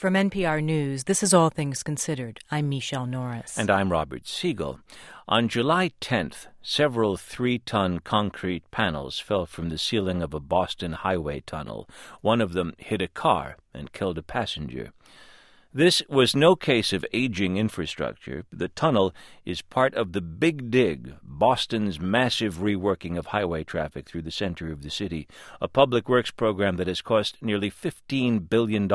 From NPR News, this is All Things Considered. I'm Michelle Norris. And I'm Robert Siegel. On July 10th, several 3-ton concrete panels fell from the ceiling of a Boston highway tunnel. One of them hit a car and killed a passenger. This was no case of aging infrastructure. The tunnel is part of the Big Dig, Boston's massive reworking of highway traffic through the center of the city, a public works program that has cost nearly $15 billion.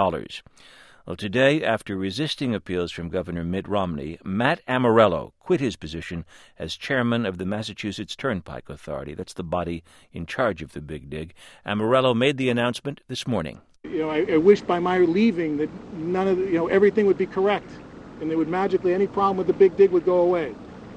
Well, today, after resisting appeals from Governor Mitt Romney, Matt Amorello quit his position as chairman of the Massachusetts Turnpike Authority. That's the body in charge of the Big Dig. Amorello made the announcement this morning. I wish by my leaving that none of everything would be correct, and there would magically any problem with the Big Dig would go away.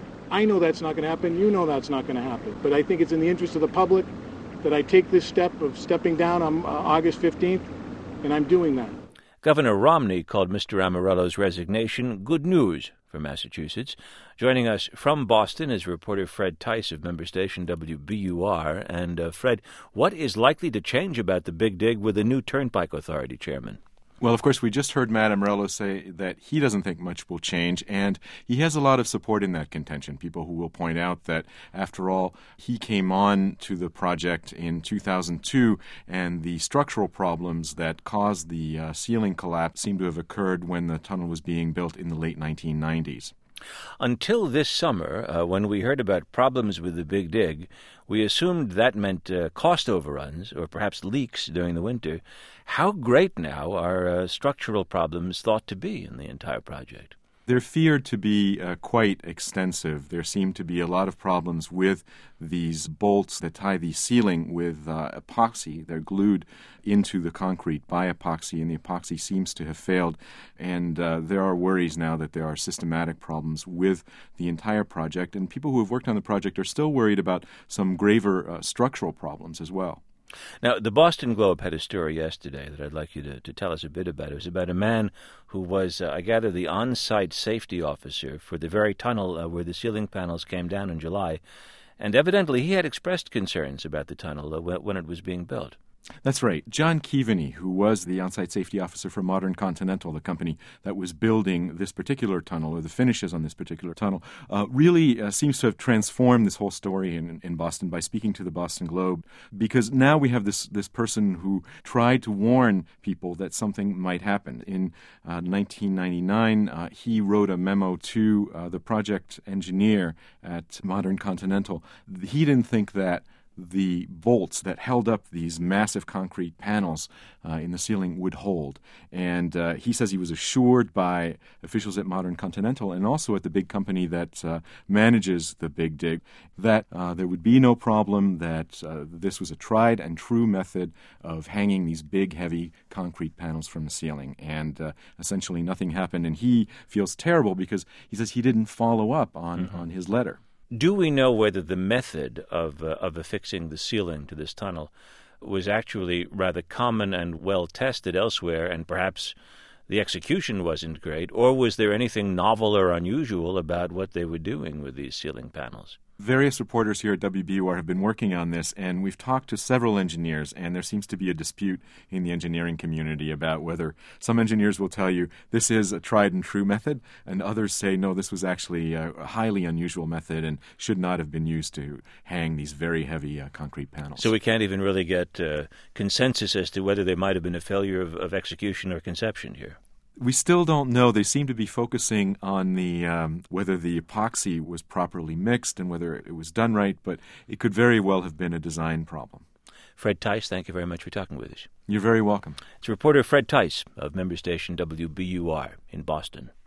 I know that's not going to happen. You know that's not going to happen. But I think it's in the interest of the public that I take this step of stepping down on August 15th, and I'm doing that. Governor Romney called Mr. Amorello's resignation good news for Massachusetts. Joining us from Boston is reporter Fred Tice of member station WBUR. And Fred, what is likely to change about the Big Dig with the new Turnpike Authority chairman? Well, of course, we just heard Matt Amorello say that he doesn't think much will change, and he has a lot of support in that contention. People who will point out that, after all, he came on to the project in 2002, and the structural problems that caused the ceiling collapse seem to have occurred when the tunnel was being built in the late 1990s. Until this summer, when we heard about problems with the Big Dig, we assumed that meant cost overruns or perhaps leaks during the winter. How great now are structural problems thought to be in the entire project? They're feared to be quite extensive. There seem to be a lot of problems with these bolts that tie the ceiling with epoxy. They're glued into the concrete by epoxy, and the epoxy seems to have failed. And there are worries now that there are systematic problems with the entire project. And people who have worked on the project are still worried about some graver structural problems as well. Now, the Boston Globe had a story yesterday that I'd like you to tell us a bit about. It was about a man who was, I gather, the on-site safety officer for the very tunnel where the ceiling panels came down in July. And evidently he had expressed concerns about the tunnel when it was being built. That's right. John Keaveney, who was the on-site safety officer for Modern Continental, the company that was building this particular tunnel, or the finishes on this particular tunnel, really seems to have transformed this whole story in Boston by speaking to the Boston Globe, because now we have this person who tried to warn people that something might happen. In 1999, he wrote a memo to the project engineer at Modern Continental. He didn't think that the bolts that held up these massive concrete panels in the ceiling would hold. And he says he was assured by officials at Modern Continental and also at the big company that manages the Big Dig that there would be no problem, that this was a tried and true method of hanging these big, heavy concrete panels from the ceiling. And essentially nothing happened. And he feels terrible because he says he didn't follow up on his letter. Do we know whether the method of affixing the ceiling to this tunnel was actually rather common and well tested elsewhere, and perhaps the execution wasn't great, or was there anything novel or unusual about what they were doing with these ceiling panels? Various reporters here at WBUR have been working on this, and we've talked to several engineers, and there seems to be a dispute in the engineering community about whether some engineers will tell you this is a tried and true method, and others say, no, this was actually a highly unusual method and should not have been used to hang these very heavy concrete panels. So we can't even really get consensus as to whether there might have been a failure of execution or conception here. We still don't know. They seem to be focusing on the whether the epoxy was properly mixed and whether it was done right, but it could very well have been a design problem. Fred Tice, thank you very much for talking with us. You're very welcome. It's reporter Fred Tice of member station WBUR in Boston.